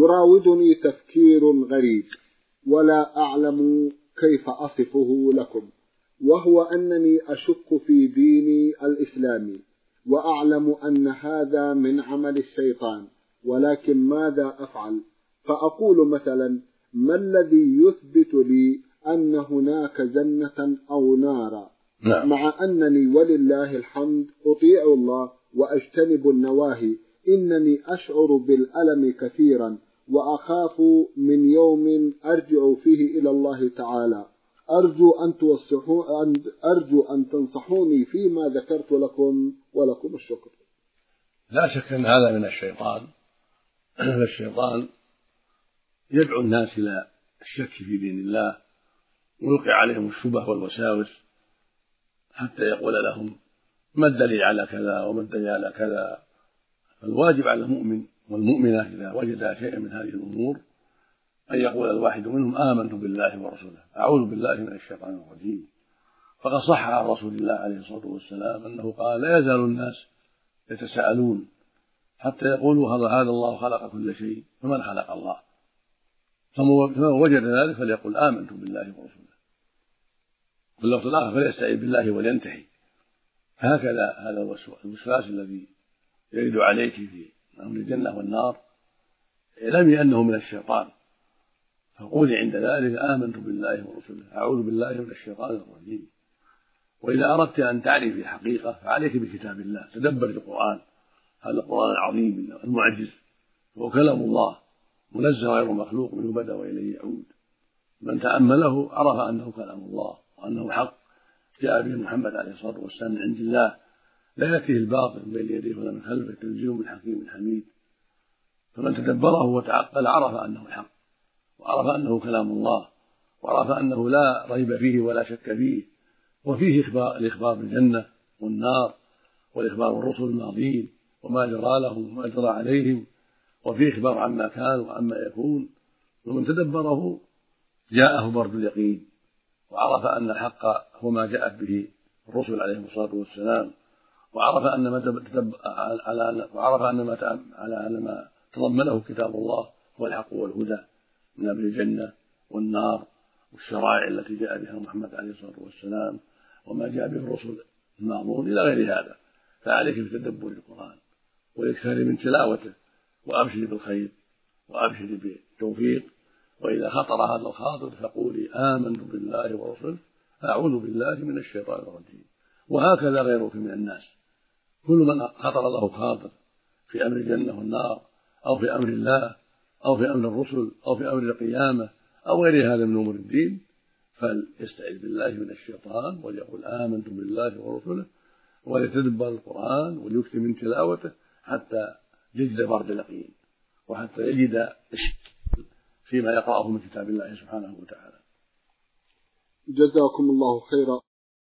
يراودني تفكير غريب ولا أعلم كيف أصفه لكم، وهو أنني أشك في ديني الإسلامي وأعلم أن هذا من عمل الشيطان، ولكن ماذا أفعل؟ فأقول مثلا: ما الذي يثبت لي أن هناك جنة أو نارا؟ مع أنني ولله الحمد أطيع الله وأجتنب النواهي، إنني أشعر بالألم كثيرا وأخاف من يوم أرجع فيه إلى الله تعالى. أرجو أن تنصحوني فيما ذكرت لكم، ولكم الشكر. لا شك أن هذا من الشيطان. الشيطان يدعو الناس إلى الشك في دين الله ويلقي عليهم الشبه والوساوس حتى يقول لهم ما الدليل على كذا وما الدليل على كذا. فالواجب على المؤمن والمؤمنة إذا وجد شيئا من هذه الأمور أن يقول الواحد منهم: آمنت بالله ورسوله، أعوذ بالله من الشيطان الرجيم. فقد صح عن رسول الله عليه الصلاة والسلام أنه قال: لا يزال الناس يتساءلون حتى يقولوا هذا الله خلق كل شيء فمن خلق الله؟ فمن وجد ذلك فليقل: آمنت بالله ورسوله. في اللفظ الآخر: فليستعذ بالله ولينتهي. هكذا هذا الوسواس الذي يرد عليك في أمر الجنة والنار اعلمي أنه من الشيطان، فقولي عند ذلك: آمنت بالله ورسوله، أعوذ بالله من الشيطان الرجيم. وإذا أردت أن تعرفي الحقيقة فعليك بكتاب الله، تدبر القرآن، هذا القرآن العظيم المعجز، هو كلام الله منزل غير مخلوق، منه بدأ وإليه يعود. من تأمله عرف أنه كلام الله وأنه حق جاء به محمد عليه الصلاة والسلام من عند الله، لا يأتيه الباطل من بين يديه ولا من خلفه، تنزيل من حكيم حميد. فمن تدبره وتعقل عرف أنه الحق، وعرف أنه كلام الله، وعرف أنه لا ريب فيه ولا شك فيه، وفيه الإخبار بالجنة والنار، والإخبار بالرسل الماضين وما جرى لهم وما جرى عليهم، وفيه إخبار عما كان وعما يكون. ومن تدبره جاءه برد اليقين، وعرف أن الحق هو ما جاءت به الرسل عليهم الصلاة والسلام، وعرف أن ما تضمنه كتاب الله هو الحق والهدى من أمر الجنة والنار والشرائع التي جاء بها محمد عليه الصلاة والسلام وما جاء به الرسل الماضون إلى غير هذا. فعليك بتدبر القرآن والإكثار من تلاوته، وأبشر بالخير وأبشر بالتوفيق. وإذا خطر هذا الخاطر فقولي: آمنت بالله ورسوله، أعوذ بالله من الشيطان الرجيم. وهكذا غيرك من الناس، كل من خطر له خاطر في أمر الجنة والنار أو في أمر الله أو في أمر الرسل أو في أمر القيامة أو غير هذا من أمور الدين فليستعذ بالله من الشيطان وليقول: آمنت بالله ورسوله، وليتدبر القرآن وليكثر من تلاوته حتى يجد برد اليقين، وحتى يجد فيما يقرأه من كتاب الله سبحانه وتعالى. جزاكم الله خيرا.